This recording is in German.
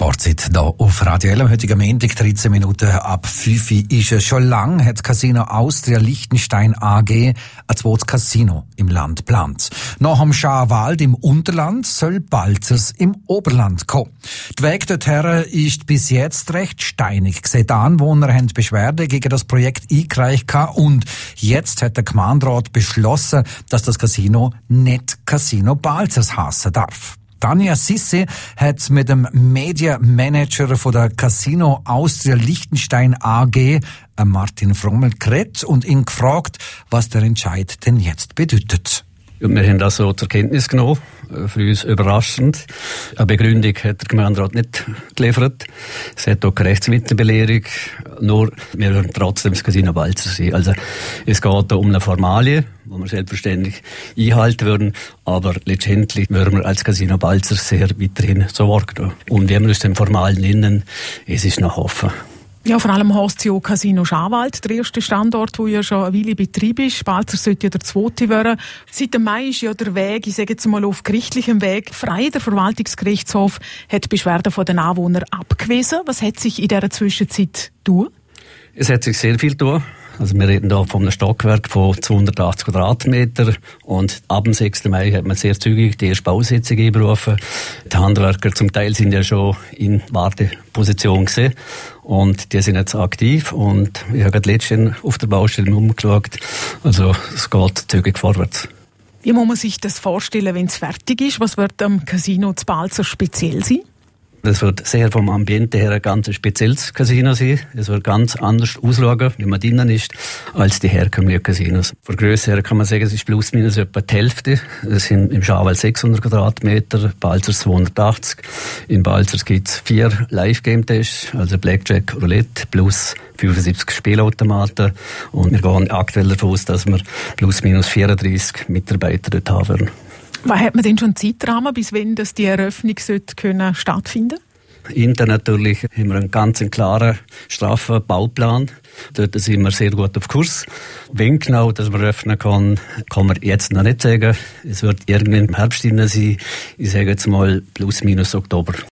Sportzeit hier auf Radio L. Am heutigen Montag, 13 Minuten ab 5 Uhr, ist es. Schon lange hat das Casino Austria Liechtenstein AG ein zweites Casino im Land geplant. Nach dem Schaarwald im Unterland soll Balzers im Oberland kommen. Der Weg dorthin ist bis jetzt recht steinig gewesen. Die Anwohner haben Beschwerde gegen das Projekt eingereicht und jetzt hat der Gemeinderat beschlossen, dass das Casino nicht Casino Balzers heissen darf. Tanja Sisse hat mit dem Media Manager von der Casino Austria Liechtenstein AG, Martin Frommel, geredet und ihn gefragt, was der Entscheid denn jetzt bedeutet. Wir haben das so zur Kenntnis genommen, für uns überraschend. Eine Begründung hat der Gemeinderat nicht geliefert. Es hat auch keine Rechtsmittelbelehrung, nur wir hören trotzdem das Casino Balzer sein. Also es geht da um eine Formalie, die wir selbstverständlich einhalten würden, aber letztendlich würden wir als Casino Balzer sehr weiterhin so wahrgenommen. Und wie wir uns den Formalen nennen, es ist noch offen. Ja, vor allem heißt ja Casino Schaarwald, der erste Standort, wo ja schon eine Weile in Betrieb ist. Balzer sollte ja der zweite werden. Seit dem Mai ist ja der Weg, ich sage jetzt mal auf gerichtlichem Weg, frei. Der Verwaltungsgerichtshof hat Beschwerden von den Anwohnern abgewiesen. Was hat sich in dieser Zwischenzeit getan? Es hat sich sehr viel getan. Also wir reden hier von einem Stockwerk von 280 Quadratmeter und ab dem 6. Mai hat man sehr zügig die erste Bausitzung einberufen. Die Handwerker zum Teil sind ja schon in Warteposition gewesen und die sind jetzt aktiv und ich habe gerade letztens auf der Baustelle umgeschaut. Also es geht zügig vorwärts. Wie muss man sich das vorstellen, wenn es fertig ist? Was wird am Casino zu Balzer speziell sein? Das wird sehr vom Ambiente her ein ganz spezielles Casino sein. Es wird ganz anders ausschauen, wie man drinnen ist, als die herkömmlichen Casinos. Von Grösse her kann man sagen, es ist plus minus etwa die Hälfte. Es sind im Schaarwald 600 Quadratmeter, Balzers 280. In Balzers gibt es 4 Live-Game-Tests, also Blackjack, Roulette, plus 75 Spielautomaten. Und wir gehen aktuell davon aus, dass wir plus minus 34 Mitarbeiter dort haben werden. Was hat man denn schon Zeitrahmen, bis wann das die Eröffnung stattfinden? Intern natürlich haben wir einen ganz klaren, straffen Bauplan. Dort sind wir sehr gut auf Kurs. Wenn genau das wir öffnen kann man jetzt noch nicht sagen. Es wird irgendwann im Herbst sein. Ich sage jetzt mal plus minus Oktober.